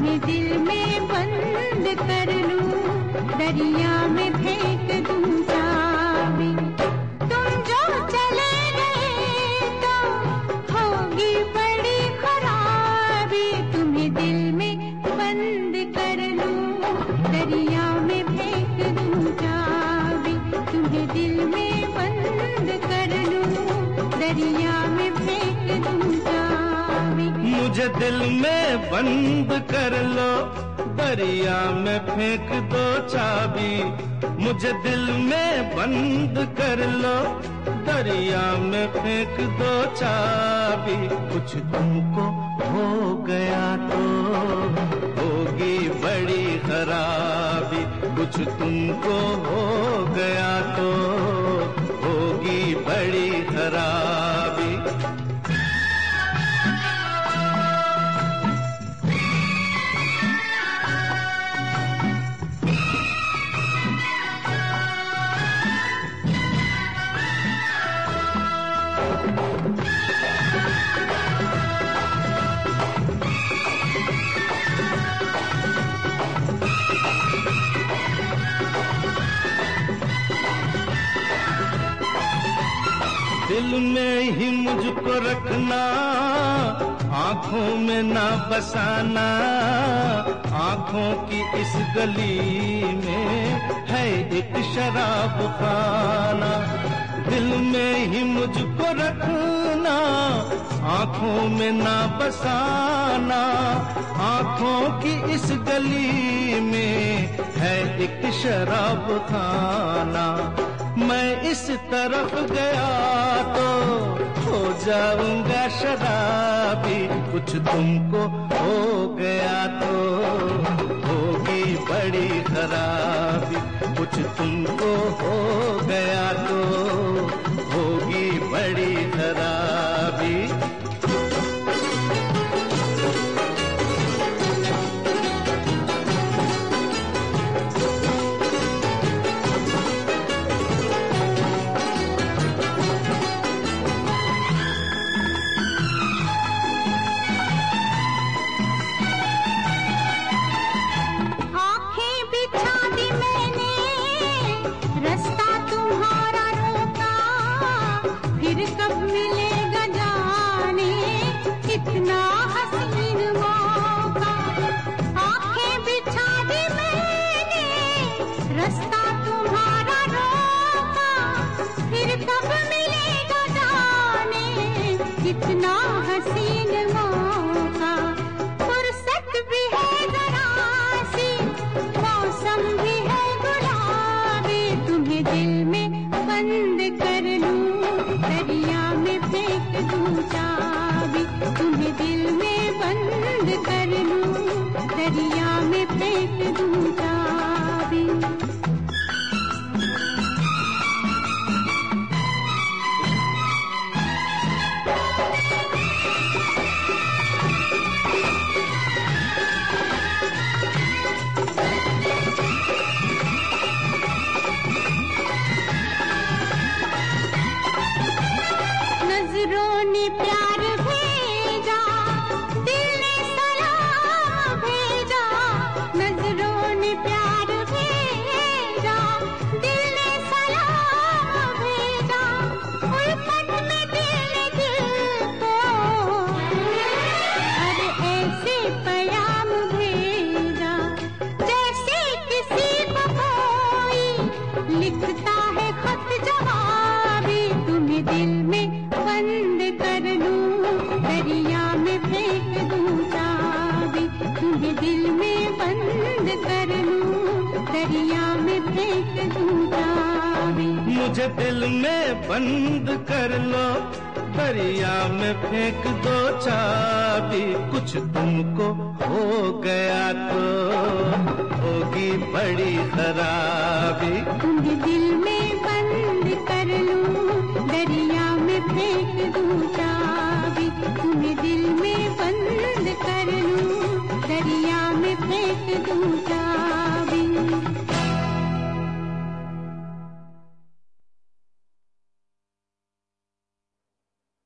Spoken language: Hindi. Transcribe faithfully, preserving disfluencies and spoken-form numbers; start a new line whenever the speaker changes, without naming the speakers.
तुम्हें दिल में बंद कर लूं, दरिया में फेंक दूं चाबी। तुम जो चले गए तो होगी बड़ी खराबी, तुम्हें दिल में बंद कर लूं, दरिया में फेंक दूं चाबी। तुम्हें दिल में बंद कर लूं, दरिया में फेंक दूं चाबी।
मुझे दिल में बंद कर लो, दरिया में फेंक दो चाबी। मुझे दिल में बंद कर लो, दरिया में फेंक दो चाबी। कुछ तुमको हो गया तो होगी बड़ी खराबी, कुछ तुमको हो गया तो होगी बड़ी खराबी। दिल में ही मुझको रखना, आँखों में ना बसाना। आँखों की इस गली में है एक शराब खाना। दिल में ही मुझको रखना, आँखों में ना बसाना। आँखों की इस गली में है एक शराब खाना। मैं इस तरफ गया तो हो जाऊंगा शराबी, कुछ तुमको हो गया तो होगी बड़ी खराबी। कुछ तुमको हो गया तो होगी बड़ी खराबी।
कितना हसीन मौका, फुर्सत भी है जरा सी, मौसम भी है गुलाबी। तुम्हें दिल में बंद कर लूं, दरिया में फेंक दूं चाबी। तुम्हें दिल में बंद कर लूं, दरिया में फेंक दूं चाबी। नजरों ने प्यार भेजा, दिल ने सलाम भेजा। नजरों ने प्यार भेजा, दिल ने सलाम भेजा। उल्फत में दिल ने दिल को हर ऐसे पयाम भेजा, जैसे किसी को कोई लिखता है खत जवाबी। तुम्हें दिल में बंद कर लूं, दरिया में फेंक दूं चाबी। तुम्हें दिल में बंद कर लूं, दरिया में फेंक दूं चाबी।
मुझे दिल में बंद कर लो, दरिया में फेंक दो चाबी। कुछ तुमको हो गया तो होगी बड़ी खराबी।
तुम्हें दिल में